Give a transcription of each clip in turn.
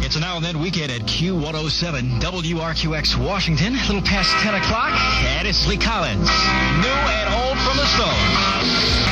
It's a Now and Then weekend at Q107 WRQX Washington. A little past 10 o'clock, and it's Lee Collins. New and old from the Stones.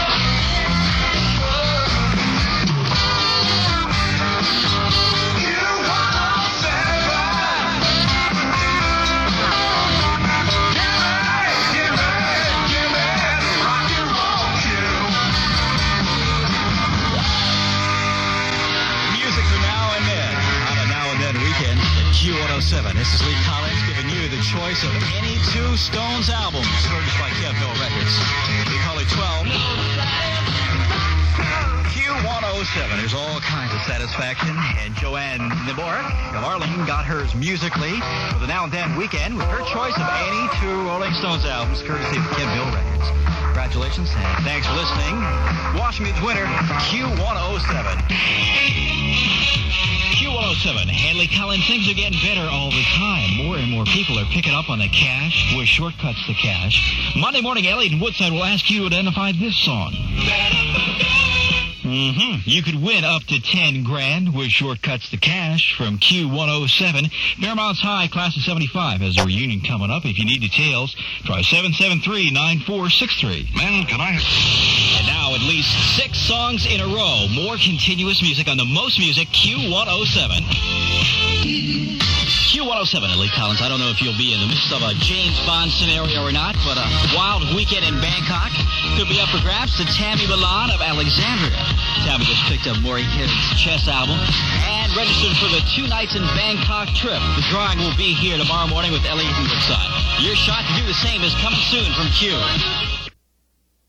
Q107. This is Lee Collins giving you the choice of any two Stones albums, purchased by Kevville Records. We call it 12. Q107. There's all kinds of satisfaction. And Joanne Neborak of Arlington got hers musically for the Now and Then weekend with her choice of any two Rolling Stones albums, courtesy of Kevville Records. Congratulations and thanks for listening. Washington's winner, Q107. Q107, Hanley Collins, things are getting better all the time. More and more people are picking up on the cash with shortcuts to cash. Monday morning, Elliot in Woodside will ask you to identify this song. You could win up to 10 grand with shortcuts to cash from Q107. Fairmont's High, class of 75, has a reunion coming up. If you need details, try 773-9463. Man, can I... And now at least 6 songs in a row. More continuous music on the most music, Q107. Q107, Lee Collins. I don't know if you'll be in the midst of a James Bond scenario or not, but a wild weekend in Bangkok could be up for grabs to Tammy Milan of Alexandria. Tammy just picked up Maureen Kidd's Chess album and registered for the 2 nights in Bangkok trip. The drawing will be here tomorrow morning with Elliot and Woodside. Your shot to do the same is coming soon from Q.